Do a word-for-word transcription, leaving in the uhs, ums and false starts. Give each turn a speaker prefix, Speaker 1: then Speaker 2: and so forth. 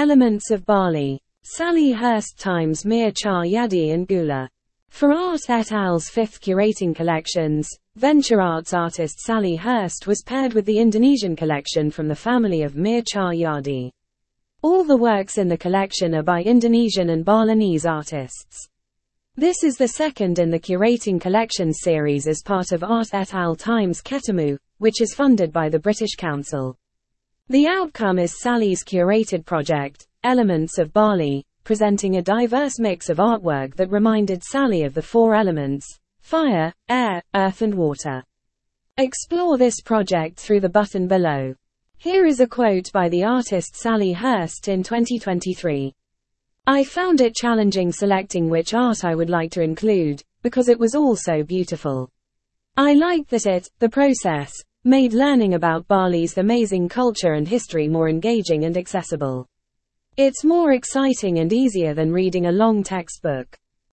Speaker 1: Elements of Bali. Sally Hurst times Mir Char Yadi and Gula. For Art et al.'s fifth curating collections, Venture Arts artist Sally Hurst was paired with the Indonesian collection from the family of Mir Char Yadi. All the works in the collection are by Indonesian and Balinese artists. This is the second in the curating collections series as part of Art et al. Times Ketemu, which is funded by the British Council. The outcome is Sally's curated project, Elements of Bali, presenting a diverse mix of artwork that reminded Sally of the four elements: fire, air, earth and water. Explore this project through the button below. Here is a quote by the artist Sally Hurst in twenty twenty-three. I found it challenging selecting which art I would like to include, because it was all so beautiful. I liked that it, the process, made learning about Bali's amazing culture and history more engaging and accessible. It's more exciting and easier than reading a long textbook.